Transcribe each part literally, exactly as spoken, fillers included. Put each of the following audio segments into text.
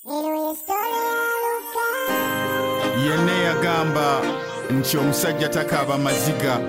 Yenne yagamba nti omusajja takaaba amaziga.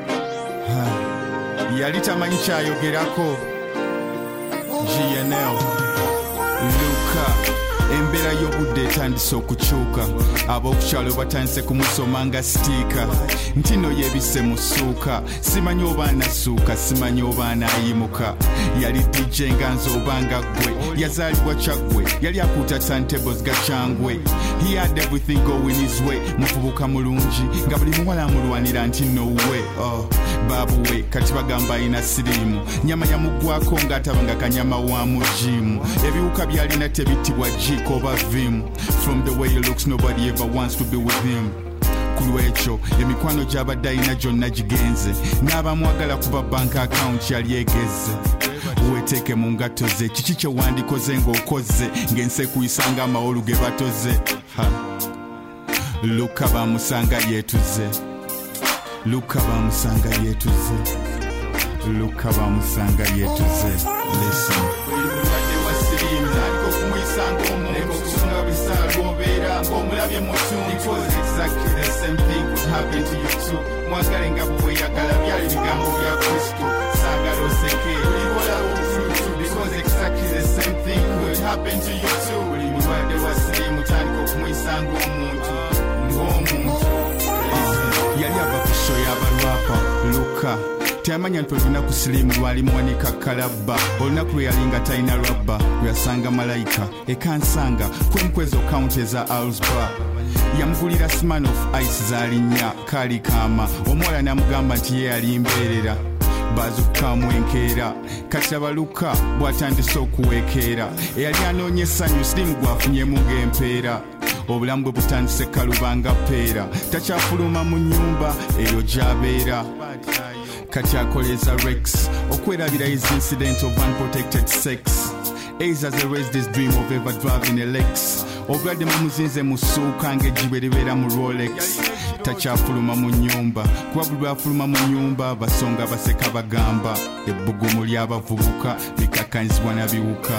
Yali tamanyi kyayogerako. G N L Luka Embera y'obudde etandise okukyuka. Ab'okukyalo batandise kumusoma nga sitiika. Ntino yebise mu ssuuka. Simanyi oba anassuuka, simanyi oba anayimuka. Yali D J nga nze oba nga ggwe. Yazaalibwa Kyaggwe, yali akuuta turntables ga Kyangwe. He had everything going his way. Muvubuka mulungi nga buli muwala amulwanira nti no way. Oh, babu we kati bagamba ayina siriimu. Nyama yamuggwako ng'atabanga kanyama wa mujimu. Ebiwuka byalina tebitibwa G Koba Vim. From the way he looks, nobody ever wants to be with him. Kulwecho emikwano gy'abadde alina gyonna gigenze. N'abamwagala kuba bank account yali egeze. Weteeke mu ngatto ze, kiki kye wandikoze ng'okoze ng'ensi ekuyisanga amawolu ge batoze. Luka bamusanga yeetuze. Luka bamusanga yeetuze. Luka bamusanga yeetuze. Listen. It was exactly the same thing would happen to you too. Mwagalenga bwe yagala byali bigambo bya Kristo. Sagalo seke libola obututu. Because exactly the same thing would happen to you too. Buli mulwadde wa siriimu tandika okumuyisanga omuntu ng'omuntu. Yali ava ku show y'abalwapa Luka. Teyamanya nti olunaku siriimu lwalimuwanika kalabba. Olunaku lwe yalinga talina lwabba lwe yasanga malayika ekansanga kwemukwezo kawunti eza Alsba. Yamugulira sman of ice zaalinnya kaali kaama. Omuwala n'amugamba nti ye yali mbeerera bazukukamu enkeera. Kati laba Luka bw'atandise okuweekeera. Eyali anoonya essanyu siriimu gwafunyemu ng'empeera. Obulamu bwe butandise kalubanga peera. Takyafuluma mu nnyumba eyo gy'abeera. Kati akoleza Rex okwerabira his incident of unprotected sex. Ace has erased his dream of ever driving a Lex. Obulwadde mumuzinze mu ssuuka ng'ejjibe libeera mu Rolex. Takyafuluma mu nnyumba kuba buli lwafuluma mu nnyumba basonga baseka bagamba ebbugumu ly'abavubuka likakanyizibwa na biwuka.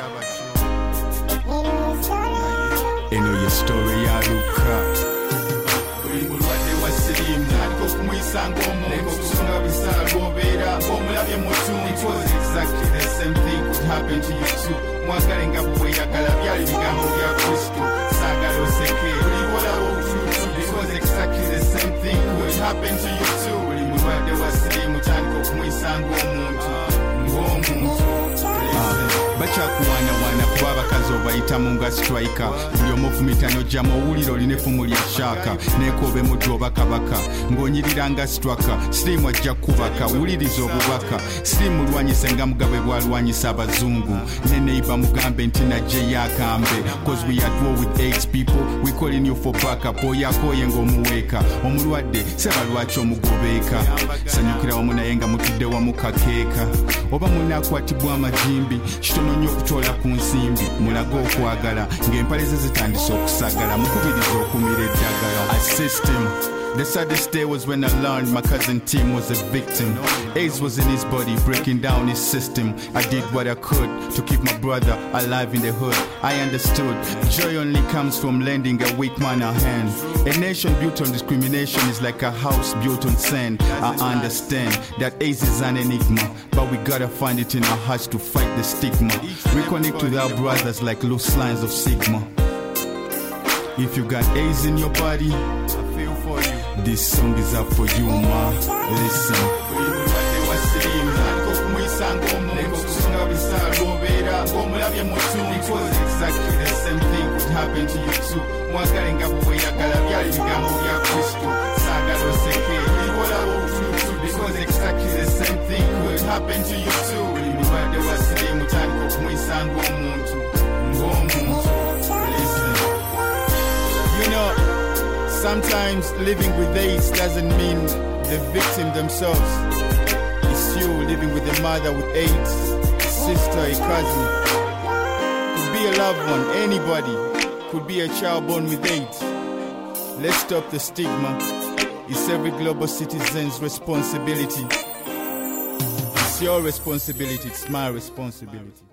Eno ye story ya Luka. Buli mulwadde wa siriimu tandika okumuyisanga omuntu okusonga bisaala lw'obeera ng'omulabye mu ttuntu. It was exactly the same thing would happen to you too. Mwagalenga bwe yagala byali bigambo bya Kristo. Saagala oseke libola obututu. Because exactly the same thing would happen to you too. Buli mulwadde wa siriimu tandika okumuyisanga omuntu ng'omuntu. Bakyakuwaanawaana kuba abakazi obayitamu nga striker. Buli omu ofumitano gyamu owulira olina effumu lya shaaka. Neekoobe muddu oba kabaka ng'onyirira nga straka. Siriimu ajja kubaka wuliriza obubaka. Siriimu lwanyise nga Mugabe bw'alwanyisa abazungu. Ne neighbor mugambe nti najje yakambe. Cause we are war with AIDS people, we calling you for backup. Oyakooye ng'omuweeka omulwadde seba lwaki omugobeeka. Sanyukira wamu naye nga mutudde wamu kakeeka. Oba munaakwatibwa amajimbi kitono nnyo okutoola ku nsimbi. Mulaga okwagala ng'empale ze zitandise okusagala. Mukubiriza okumira eddagala. A system. The saddest day was when I learned my cousin Tim was a victim. AIDS was in his body, breaking down his system. I did what I could to keep my brother alive in the hood. I understood joy only comes from lending a weak man a hand. A nation built on discrimination is like a house built on sand. I understand that AIDS is an enigma, but we gotta find it in our hearts to fight the stigma. Reconnect with our brothers like loose lines of Sigma. If you got AIDS in your body, I feel for you. This song is up for you, ma. Listen. It was exactly the same thing would happen to you too. Mwagalenga bwe yagala byali bigambo bya Kristo. Saagala oseke libola obututu. Because exactly the same thing would happen to you too. Buli mulwadde wa siriimu tandika okumuyisanga omuntu ng'omuntu. Listen. You know, sometimes living with AIDS doesn't mean the victim themselves. It's you living with a mother with AIDS, a sister, a cousin. Could be a loved one, anybody. Could be a child born with AIDS. Let's stop the stigma. It's every global citizen's responsibility. It's your responsibility, it's my responsibility.